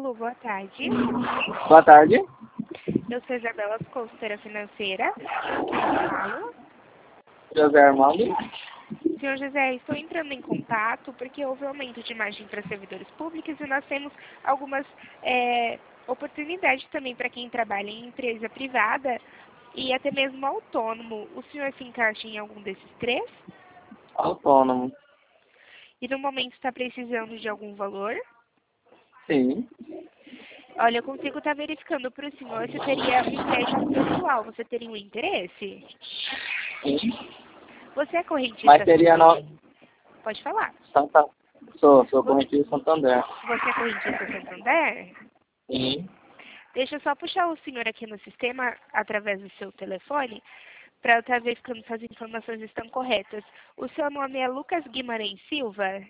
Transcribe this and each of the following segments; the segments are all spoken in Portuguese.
Alô, boa tarde. Boa tarde. Eu sou Isabela, consultora financeira. Com quem eu falo? José Armando. Senhor José, estou entrando em contato porque houve aumento de margem para servidores públicos e nós temos algumas oportunidades também para quem trabalha em empresa privada e até mesmo autônomo. O senhor se encaixa em algum desses três? Autônomo. E no momento está precisando de algum valor? Sim. Olha, eu consigo estar verificando para o senhor se teria um crédito pessoal. Você teria um interesse? Sim. Você é correntista? Mas seria Pode falar. Sou correntista Santander. Você é correntista Santander? Sim. Deixa eu só puxar o senhor aqui no sistema através do seu telefone para eu estar verificando se as informações estão corretas. O seu nome é Lucas Guimarães Silva?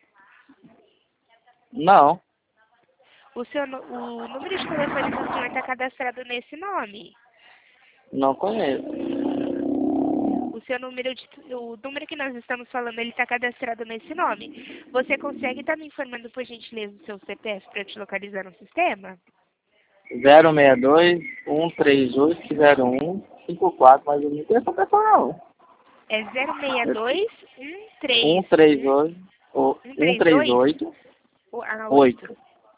Não. O número de telefone do senhor está cadastrado nesse nome? Não conheço. O número que nós estamos falando, ele está cadastrado nesse nome. Você consegue estar me informando, por gentileza, do seu CPF para eu te localizar no sistema? 062 138 0154, mas eu não conheço essa pessoa não. É 062 138 138 8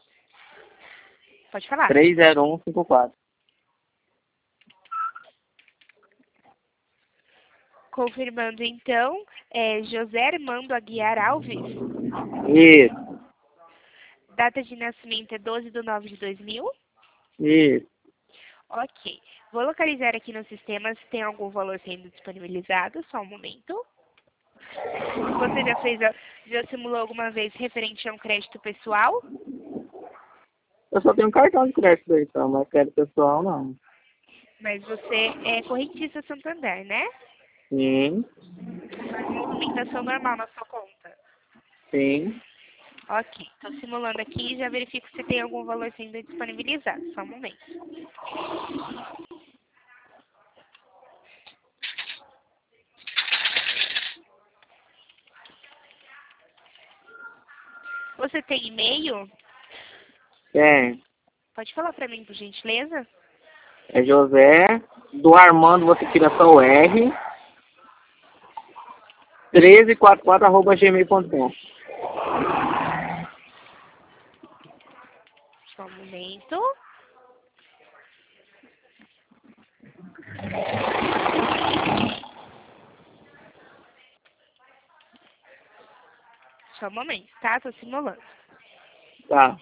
Pode falar. 30154. Confirmando, então, José Armando Aguiar Alves. Isso. Data de nascimento é 12/9/2000. Isso. Ok. Vou localizar aqui no sistema se tem algum valor sendo disponibilizado. Só um momento. Você já simulou alguma vez referente a um crédito pessoal? Eu só tenho um cartão de crédito aí, então, mas crédito pessoal não. Mas você é correntista Santander, né? Sim. Faz movimentação normal na sua conta. Sim. Ok. Estou simulando aqui e já verifico se tem algum valor sendo disponibilizado. Só um momento. Você tem e-mail? Tem. Pode falar para mim, por gentileza? É José. Do Armando você tira só o R. 1344@gmail.com. Só um momento. Só um momento, tá? Estou simulando. Tá.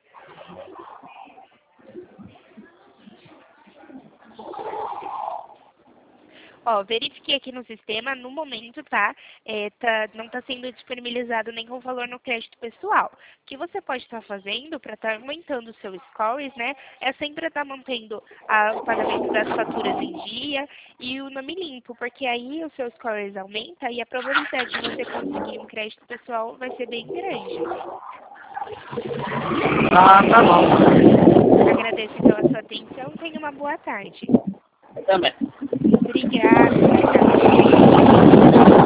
Ó, verifiquei aqui no sistema, no momento, tá? Não está sendo disponibilizado nenhum valor no crédito pessoal. O que você pode estar fazendo para estar aumentando o seu scores, né? É sempre estar mantendo o pagamento das faturas em dia e o nome limpo, porque aí o seu scores aumenta e a probabilidade de você conseguir um crédito pessoal vai ser bem grande. Ah, tá bom. Agradeço pela sua atenção e tenha uma boa tarde. Também. Obrigada. Tchau, tchau.